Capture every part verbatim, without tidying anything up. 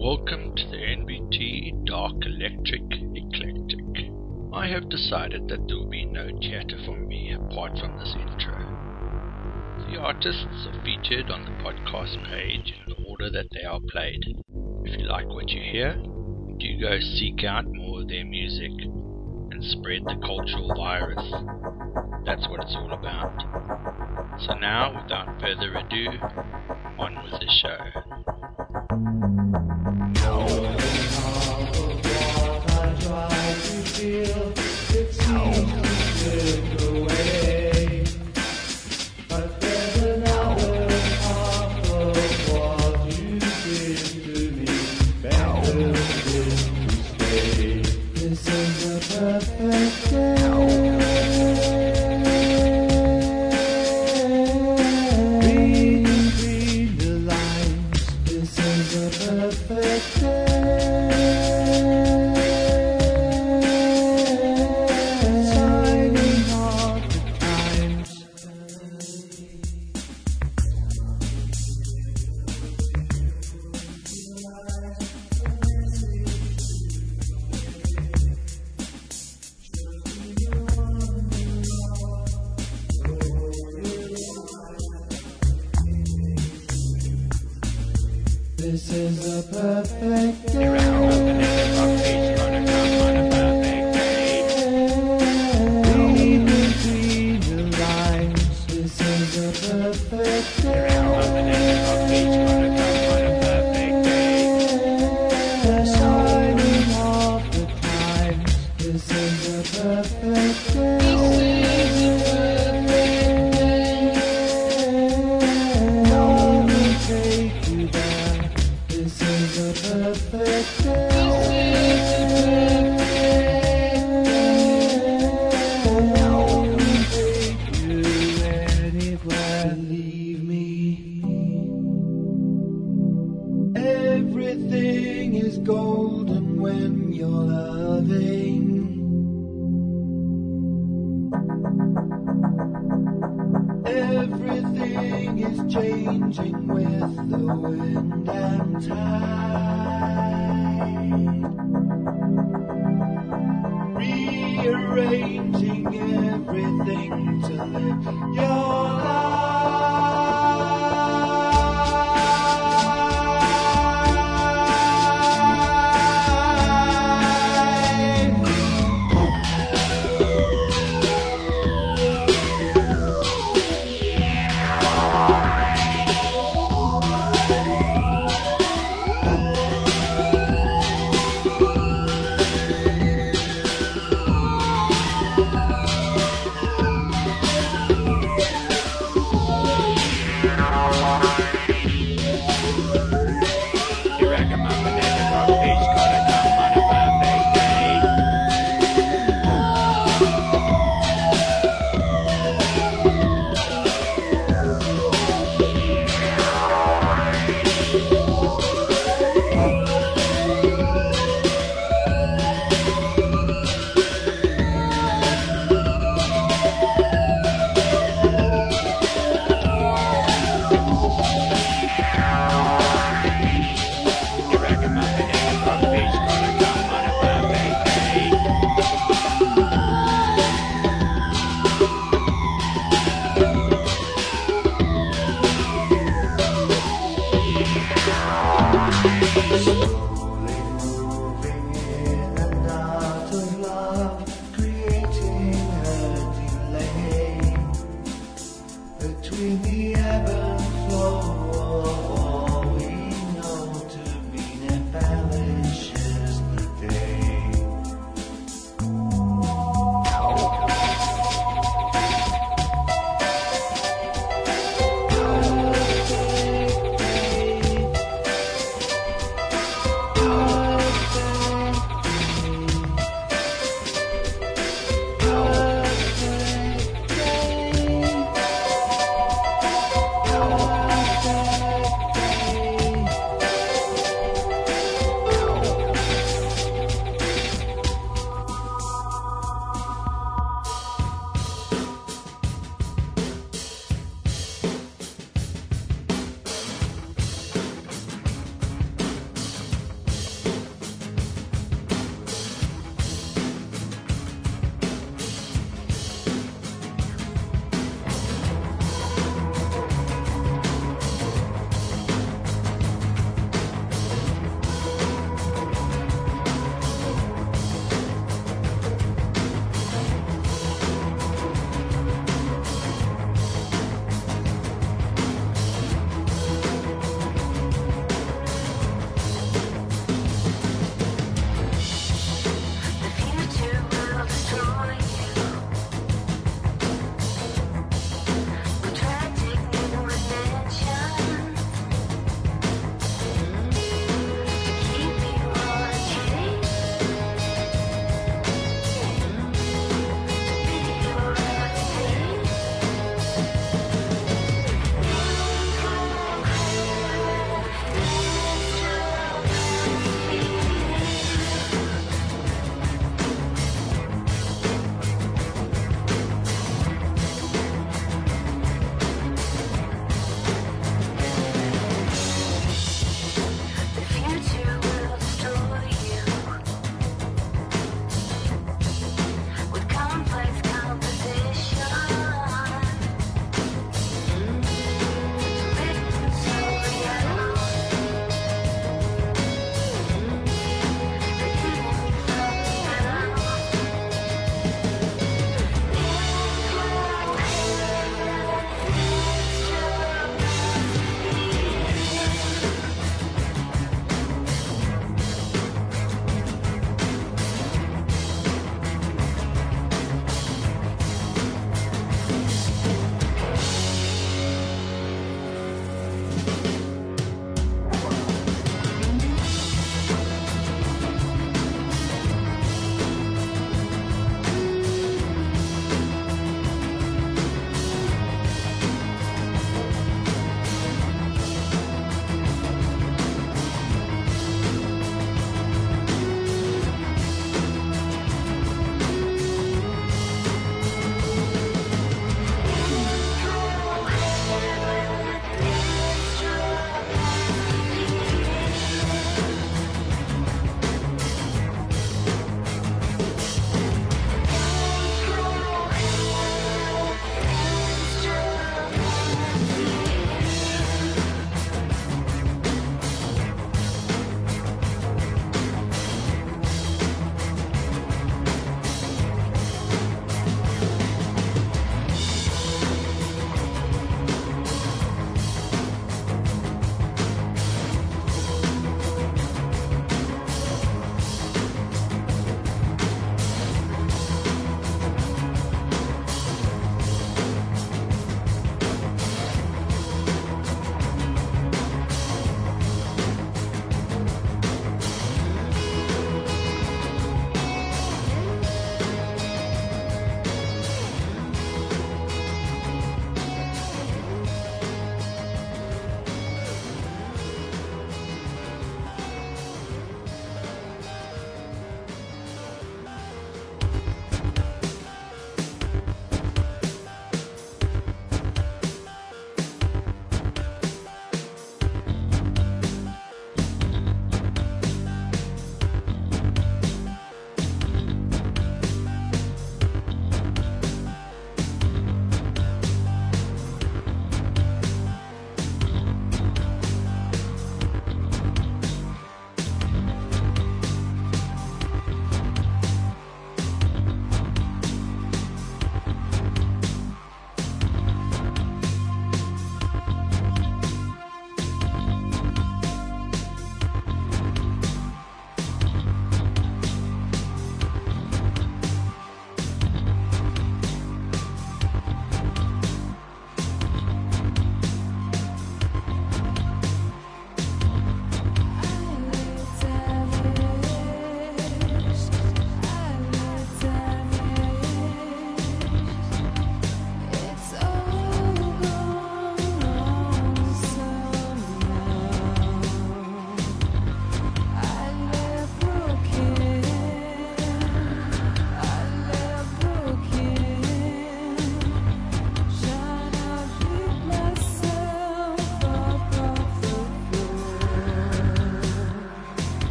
Welcome to the N B T Dark Electric Eclectic. I have decided that there will be no chatter from me apart from this intro. The artists are featured on the podcast page in the order that they are played. If you like what you hear, do go seek out more of their music and spread the cultural virus. That's what it's all about. So now, without further ado, on with the show. This is a perfect day. Read between the lines. This is a perfect day. Shining off the times. This is a perfect day. No one take you there. This is a perfect day. No one take you anywhere. Believe me, everything is golden when you're loving. Everything is changing with the wind and tide, rearranging everything to live your life.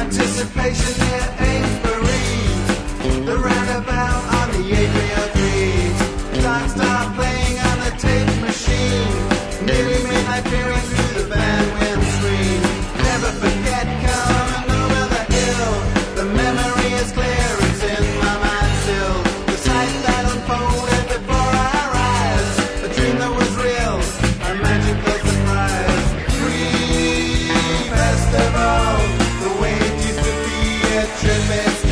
Anticipation near Amesbury, the roundabout on the A three oh three. Time start playing on the tape machine, nearly midnight peering through the bandwidth screen. Never forget coming over the hill, the memory is clear, it's in my mind still. The sight that unfolded before our eyes, a dream that was real, a magical surprise. Free festival, the way it used to be a trip.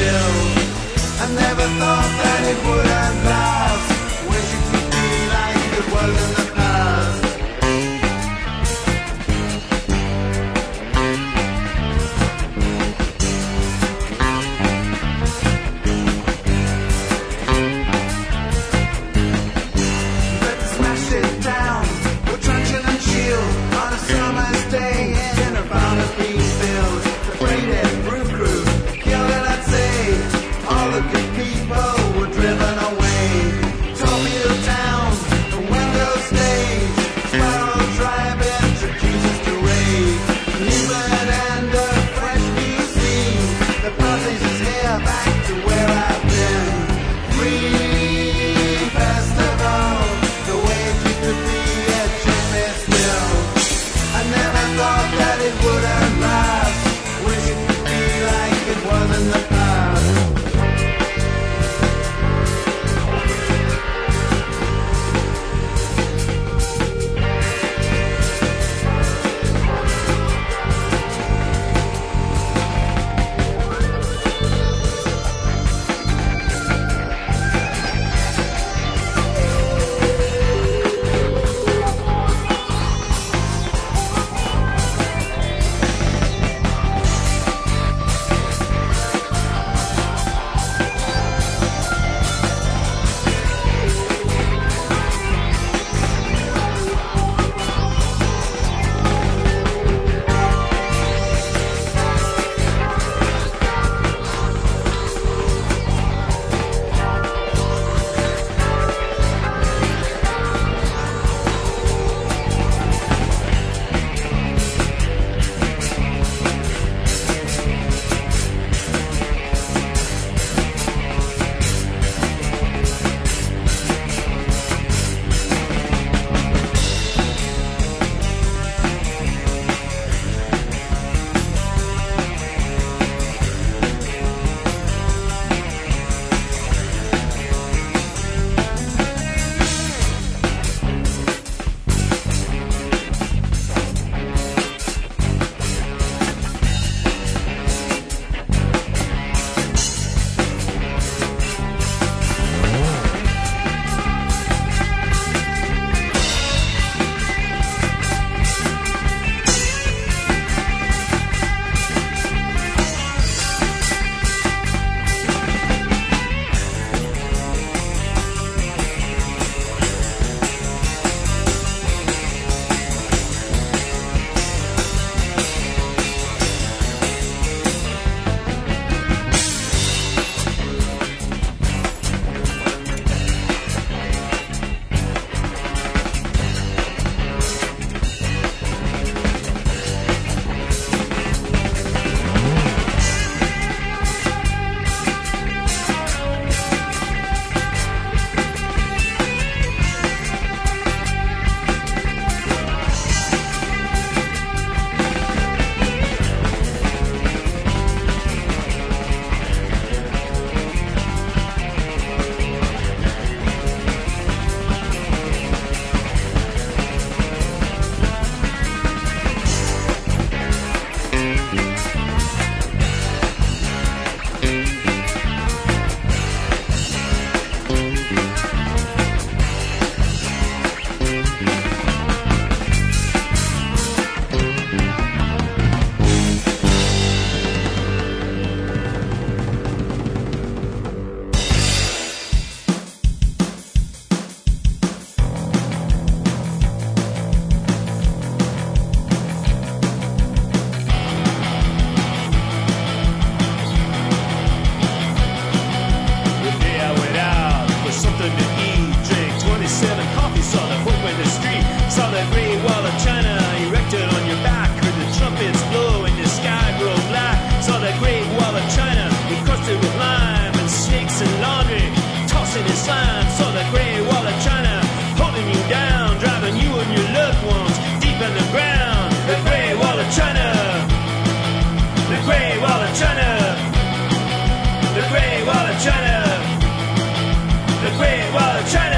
Great Wall of China. The Great Wall of China. The Great Wall of China.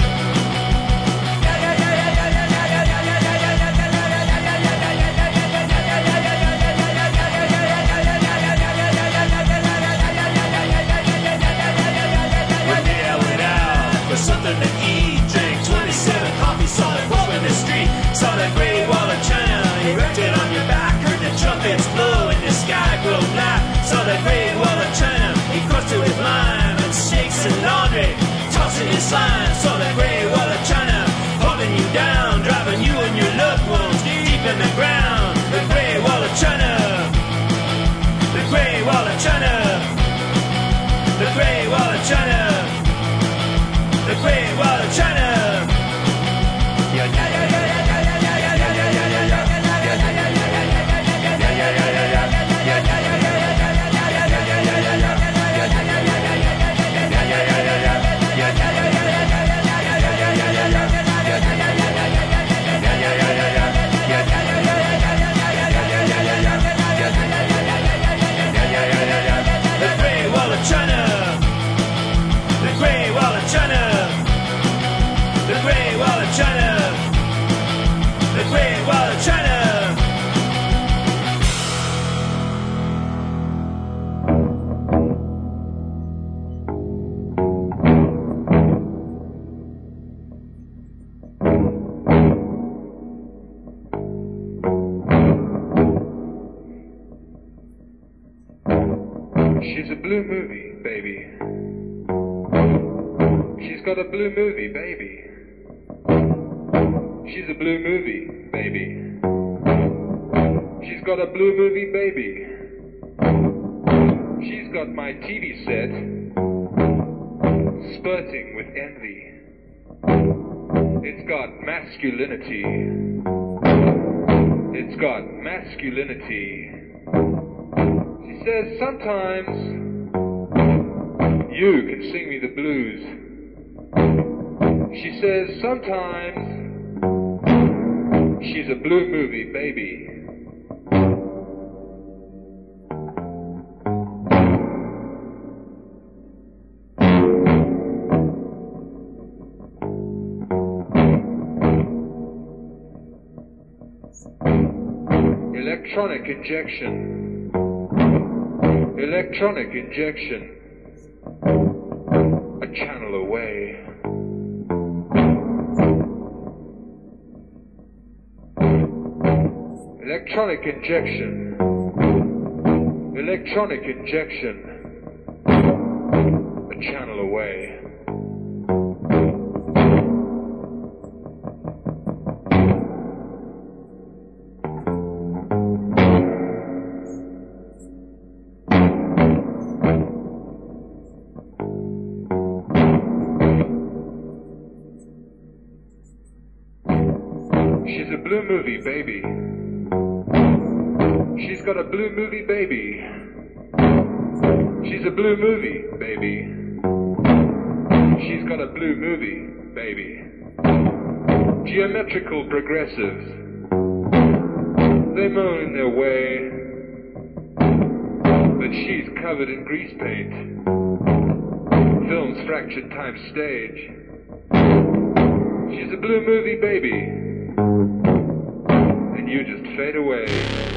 Something to eat, drink twenty-seven coffee, saw the Pope in the street, saw the Great Wall of China erected on your back, heard the trumpets blow and the sky grow black, saw the Great Wall of China, he crushed it with lime and shakes and laundry, tossing his slime, saw the Great Wall of China, holding you down, driving you and your loved ones deep in the ground, the Great Wall of China, the Great Wall of China, the Great Wall of China. The Great Wall of China. Yeah, yeah, yeah, yeah, yeah, yeah, yeah, yeah, yeah, The Great Wall of China. The Great Wall of China. The Great Wall of China. The Great Wall of China. She's a blue movie, baby. She's got a blue movie, baby. She's a blue movie, baby. She's got a blue movie, baby. She's got my T V set spurting with envy. It's got masculinity. It's got masculinity. She says sometimes you can sing me the blues. She says sometimes she's a blue movie baby. Electronic injection. Electronic injection. A channel away. Electronic injection. Electronic injection. A channel away. She's a blue movie baby. She's got a blue movie baby. She's a blue movie baby. She's got a blue movie baby. Geometrical progressives. They moan their way. But she's covered in grease paint. Film's fractured time stage. She's a blue movie baby. And you just fade away.